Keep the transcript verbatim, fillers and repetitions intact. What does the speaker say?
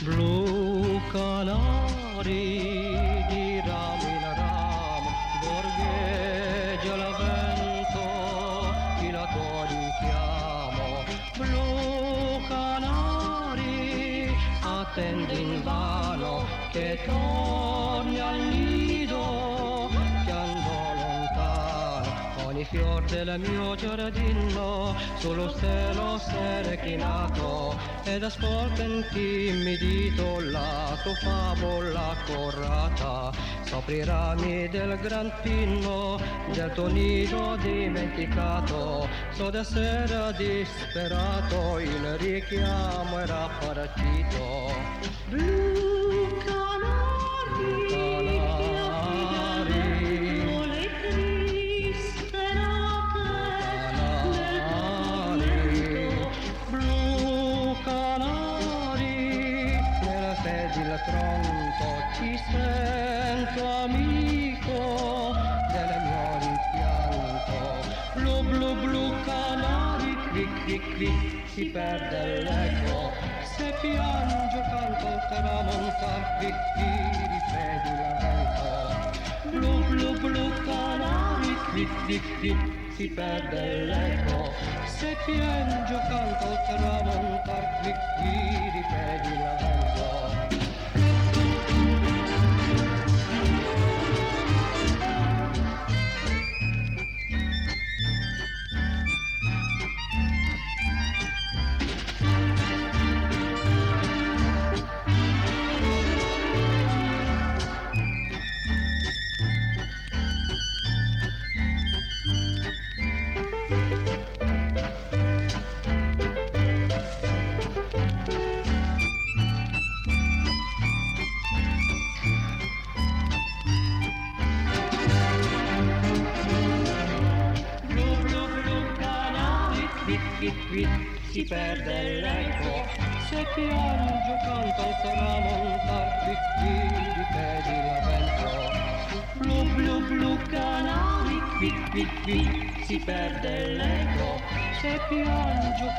Blu canari di ramo in ramo, borgheggia la vento, chi la tori chiamo. Blu canari, attendi invano che torni al nido, che andò lontano. Ogni fior del mio giardino sullo stelo s'è reclinato, ed ascolta intimidito la tua favola corrata. Sopra i rami del gran pino del tuo nido dimenticato, so da sera disperato il richiamo era partito. Blu canari, canari, le triste note del nido. Blu canari, nella sedia il tronco ti sento amico del mio rimpianto. Blu blu blu canari, cric cric cric, si perde l'eco. Se piango canto il tramontar, cric cric, ripeti la vento. Blu blu blu canari, cric cric cric, si perde l'eco. Se piango canto il tramontar, cric cric, ripeti la vento. Si perde l'eco, se piango canto al tramontar, cric cric, ripeti la vento. Blu blu blu canari, cric cric cric, si perde l'eco, se piango